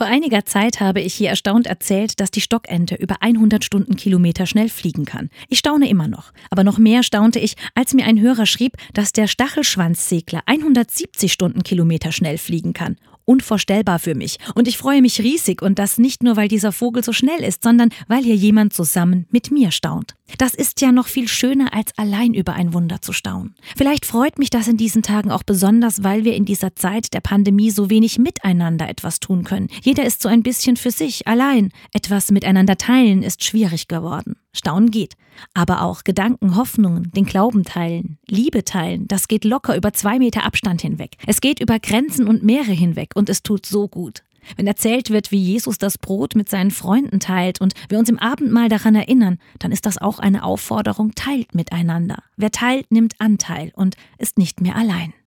Vor einiger Zeit habe ich hier erstaunt erzählt, dass die Stockente über 100 Stundenkilometer schnell fliegen kann. Ich staune immer noch. Aber noch mehr staunte ich, als mir ein Hörer schrieb, dass der Stachelschwanzsegler 170 Stundenkilometer schnell fliegen kann. Unvorstellbar für mich. Und ich freue mich riesig, und das nicht nur, weil dieser Vogel so schnell ist, sondern weil hier jemand zusammen mit mir staunt. Das ist ja noch viel schöner, als allein über ein Wunder zu staunen. Vielleicht freut mich das in diesen Tagen auch besonders, weil wir in dieser Zeit der Pandemie so wenig miteinander etwas tun können. Jeder ist so ein bisschen für sich, allein. Etwas miteinander teilen ist schwierig geworden. Staunen geht. Aber auch Gedanken, Hoffnungen, den Glauben teilen, Liebe teilen, das geht locker über 2 Meter Abstand hinweg. Es geht über Grenzen und Meere hinweg, und es tut so gut. Wenn erzählt wird, wie Jesus das Brot mit seinen Freunden teilt und wir uns im Abendmahl daran erinnern, dann ist das auch eine Aufforderung, teilt miteinander. Wer teilt, nimmt Anteil und ist nicht mehr allein.